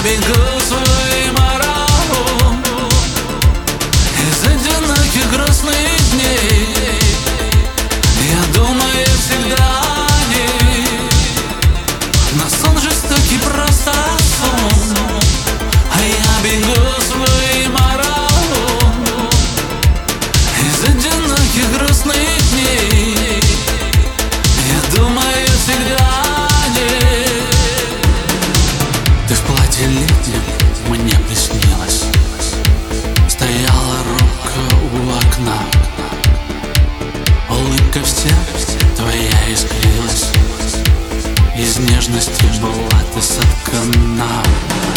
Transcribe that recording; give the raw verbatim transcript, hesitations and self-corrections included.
бегу свой марафон из одиноких грустных дней. Я думаю всегда о ней, но сон жестокий, просто сон. А я бегу свой марафон из одиноких грустных дней. Я думаю всегда о ней. Ты в платье летнем мне приснилась, стояла робко у окна, улыбка вся твоя искрилась, из нежности была ты соткана.